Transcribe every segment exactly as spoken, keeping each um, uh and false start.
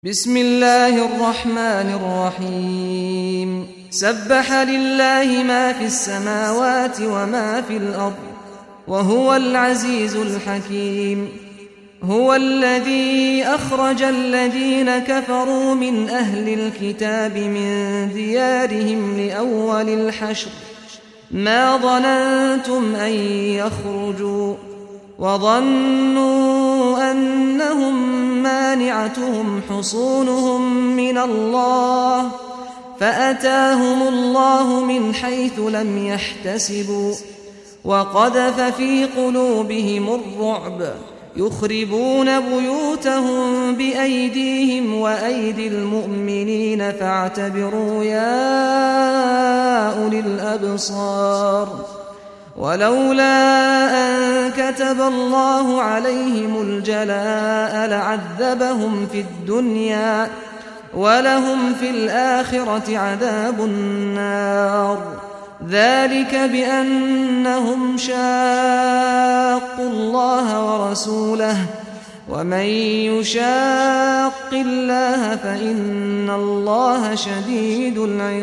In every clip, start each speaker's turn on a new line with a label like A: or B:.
A: بسم الله الرحمن الرحيم سبح لله ما في السماوات وما في الأرض وهو العزيز الحكيم هو الذي أخرج الذين كفروا من أهل الكتاب من ديارهم لأول الحشر ما ظننتم أن يخرجوا وظنوا أنهم مانعتهم حصونهم من الله فأتاهم الله من حيث لم يحتسبوا وقذف في قلوبهم الرعب يخربون بيوتهم بأيديهم وأيدي المؤمنين فاعتبروا يا أولي الأبصار ولولا أن كتب الله عليهم الجلاء لعذبهم في الدنيا ولهم في الآخرة عذاب النار ذلك بأنهم شاقوا الله ورسوله ومن يشاق الله فإن الله شديد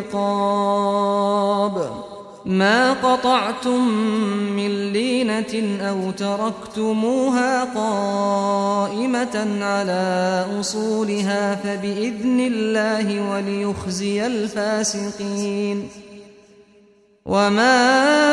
A: العقاب ما قطعتم من لينة أو تركتموها قائمة على أصولها فبإذن الله وليخزي الفاسقين وما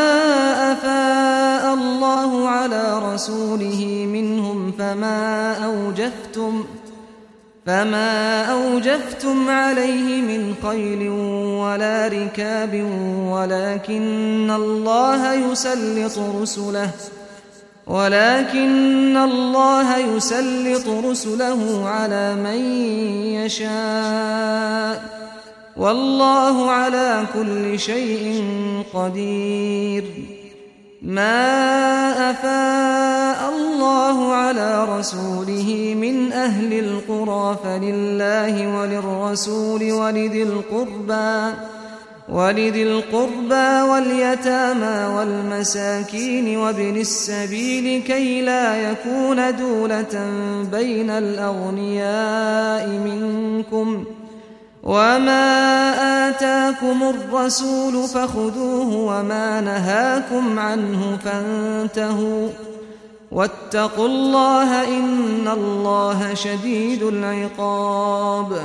A: أفاء الله على رسوله منهم فما أوجفتم فما أوجفتم عليه من خيل ولا ركاب ولكن الله يسلط رسله ولكن الله يسلط رسله على من يشاء والله على كل شيء قدير ما أفاء الله على رسوله من أهل القرى فلله وللرسول ولذي القربى ولذي القربى واليتامى والمساكين وابن السبيل كي لا يكون دولة بين الأغنياء منكم وما آتاكم الرسول فخذوه وما نهاكم عنه فانتهوا واتقوا الله إن الله شديد العقاب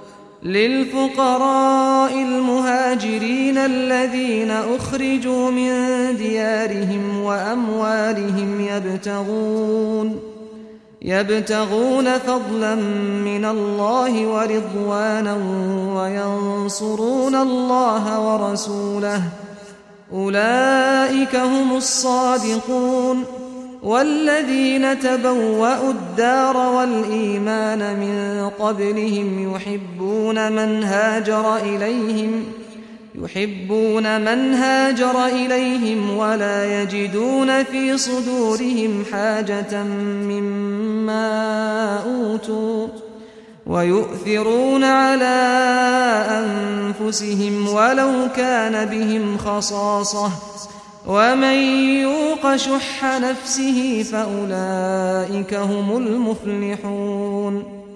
A: للفقراء المهاجرين الذين أخرجوا من ديارهم وأموالهم يبتغون يبتغون فضلا من الله ورضوانا وينصرون الله ورسوله أولئك هم الصادقون والذين تبوأوا الدار والإيمان من قبلهم يحبون من هاجر إليهم يحبون من هاجر إليهم ولا يجدون في صدورهم حاجة مما أوتوا ويؤثرون على أنفسهم ولو كان بهم خصاصة ومن يوق شح نفسه فأولئك هم المفلحون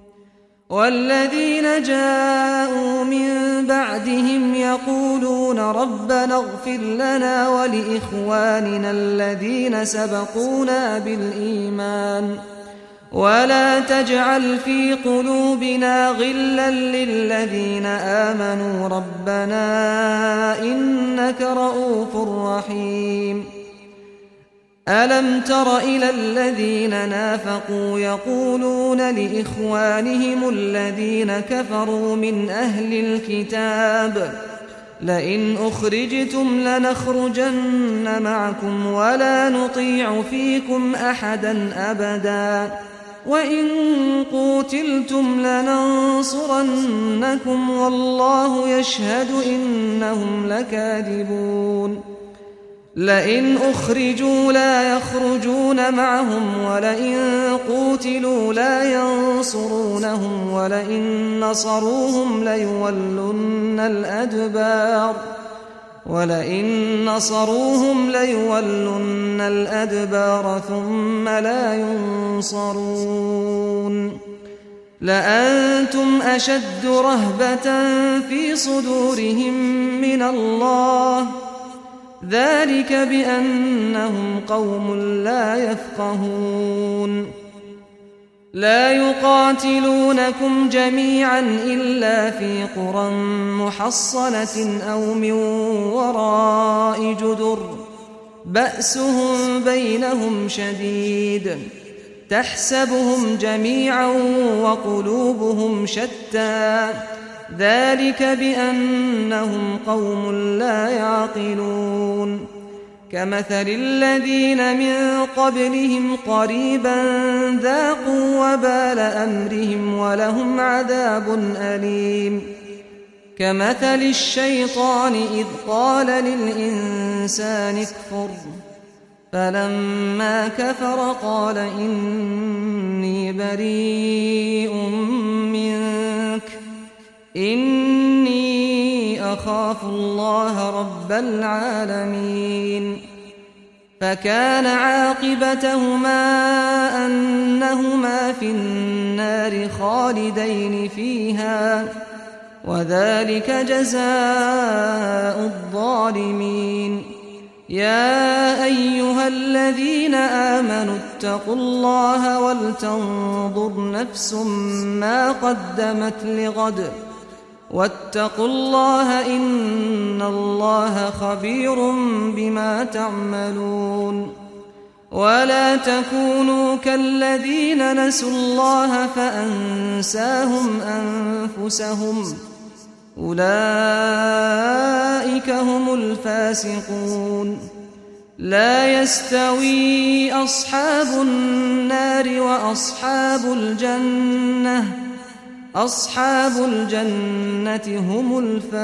A: والذين جاءوا من بعدهم يقولون ربنا اغفر لنا ولإخواننا الذين سبقونا بالإيمان ولا تجعل في قلوبنا غلا للذين آمنوا ربنا إنك رؤوف رحيم ألم تر إلى الذين نافقوا يقولون لإخوانهم الذين كفروا من أهل الكتاب لئن أخرجتم لنخرجن معكم ولا نطيع فيكم أحدا أبدا وإن قوتلتم لننصرنكم والله يشهد إنهم لكاذبون لئن أخرجوا لا يخرجون معهم ولئن قوتلوا لا ينصرونهم ولئن نصروهم ليولن الأدبار ولئن نصروهم ليولن الأدبار ثم لا ينصرون لأنتم أشد رهبة في صدورهم من الله ذلك بأنهم قوم لا يفقهون لا يقاتلونكم جميعا إلا في قرى محصنة أو من وراء جدر بأسهم بينهم شديد تحسبهم جميعا وقلوبهم شتى ذلك بأنهم قوم لا يعقلون كمثل الذين من قبلهم قريبا ذاقوا وبال أمرهم ولهم عذاب أليم كمثل الشيطان إذ قال للإنسان اكفر فلما كفر قال إني بريء منك إني أخاف الله رب العالمين فكان عاقبتهما أنهما في النار خالدين فيها وذلك جزاء الظالمين يا أيها الذين آمنوا اتقوا الله ولتنظر نفس ما قدمت لغد واتقوا الله إن الله خبير بما تعملون ولا تكونوا كالذين نسوا الله فأنساهم أنفسهم أولئك هم الفاسقون لا يستوي أصحاب النار وأصحاب الجنة أصحاب الجنة هم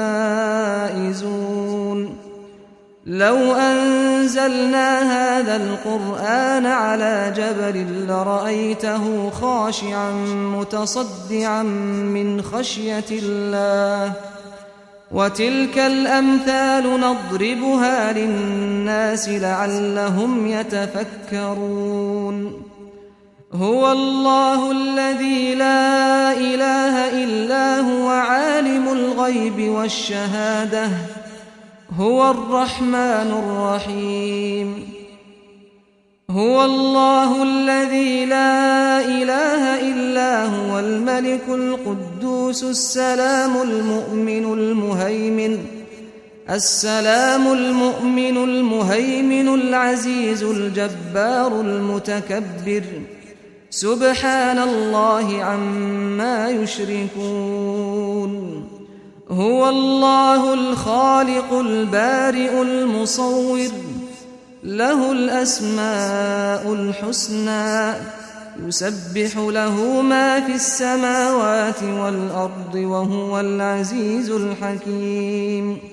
A: الفائزون لو أنزلنا هذا القرآن على جبل لرأيته خاشعا متصدعا من خشية الله وتلك الأمثال نضربها للناس لعلهم يتفكرون هو الله الذي لا إله إلا هو عالم الغيب والشهادة هو الرحمن الرحيم هو الله الذي لا إله إلا هو الملك القدوس السلام المؤمن المهيمن السلام المؤمن المهيمن العزيز الجبار المتكبر سبحان الله عما يشركون هو الله الخالق البارئ المصور له الأسماء الحسنى يسبح له ما في السماوات والأرض وهو العزيز الحكيم